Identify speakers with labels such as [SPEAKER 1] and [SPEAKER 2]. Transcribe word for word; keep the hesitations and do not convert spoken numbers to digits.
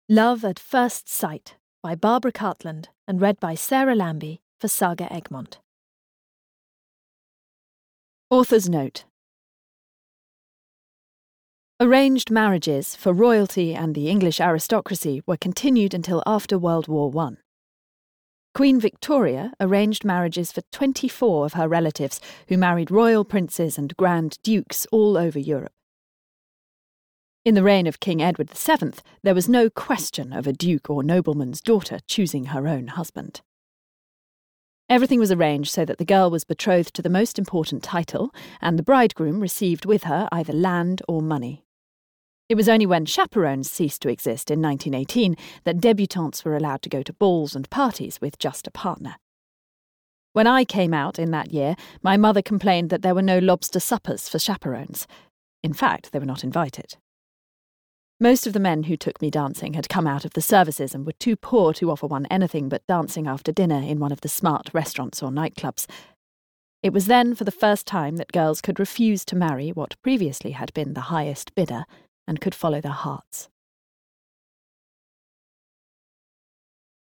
[SPEAKER 1] Love at First Sight by Barbara Cartland and read by Sarah Lambie for Saga Egmont. Author's note. Arranged marriages for royalty and the English aristocracy were continued until after World War One. Queen Victoria arranged marriages for twenty-four of her relatives who married royal princes and grand dukes all over Europe. In the reign of King Edward the Seventh, there was no question of a duke or nobleman's daughter choosing her own husband. Everything was arranged so that the girl was betrothed to the most important title, and the bridegroom received with her either land or money. It was only when chaperones ceased to exist in nineteen eighteen that débutantes were allowed to go to balls and parties with just a partner. When I came out in that year, my mother complained that there were no lobster suppers for chaperones. In fact, they were not invited. Most of the men who took me dancing had come out of the services and were too poor to offer one anything but dancing after dinner in one of the smart restaurants or nightclubs. It was then for the first time that girls could refuse to marry what previously had been the highest bidder and could follow their hearts.